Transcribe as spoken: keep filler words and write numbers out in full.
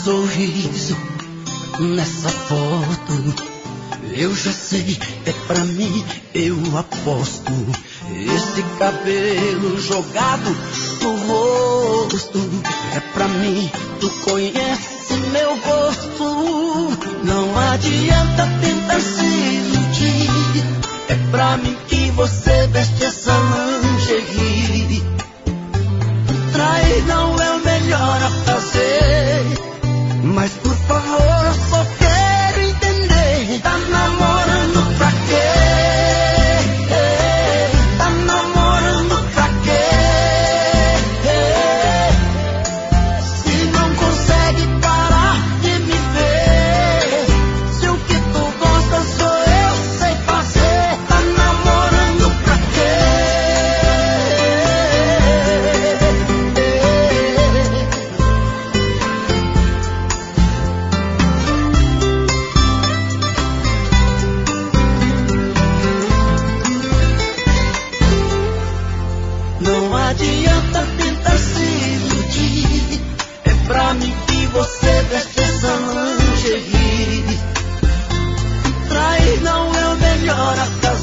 sorriso nessa foto, eu já sei, é pra mim, eu aposto. Esse cabelo jogado no rosto, é pra mim, tu conhece meu gosto. Não adianta tentar se iludir, é pra mim que você veste essa lingerie. Trair não é o melhor a fazer, mas por favor eu só quero entender. Tá namorando pra quê? Tá namorando pra quê? Se não consegue parar de me ver, se o que tu gosta sou eu, sei fazer. Tá namorando pra quê? Não adianta tentar se iludir, é pra mim que você veste essa lingerie. Trair não é o melhor a fazer.